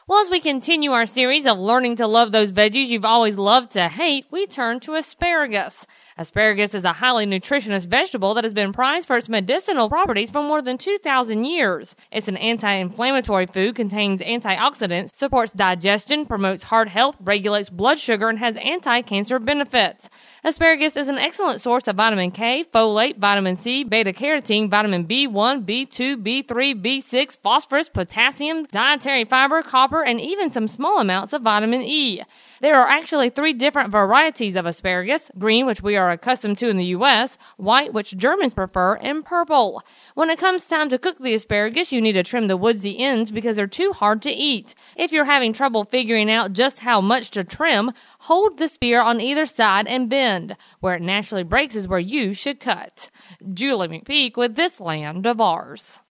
Well, as we continue our series of learning to love those veggies you've always loved to hate, we turn to asparagus. Asparagus is a highly nutritious vegetable that has been prized for its medicinal properties for more than 2,000 years. It's an anti-inflammatory food, contains antioxidants, supports digestion, promotes heart health, regulates blood sugar, and has anti-cancer benefits. Asparagus is an excellent source of vitamin K, folate, vitamin C, beta-carotene, vitamin B1, B2, B3, B6, phosphorus, potassium, dietary fiber, copper, and even some small amounts of vitamin E. There are actually 3 different varieties of asparagus: green, which we are accustomed to in the U.S., white, which Germans prefer, and purple. When it comes time to cook the asparagus, you need to trim the woodsy ends because they're too hard to eat. If you're having trouble figuring out just how much to trim, hold the spear on either side and bend. Where it naturally breaks is where you should cut. Julie McPeak with This Land of Ours.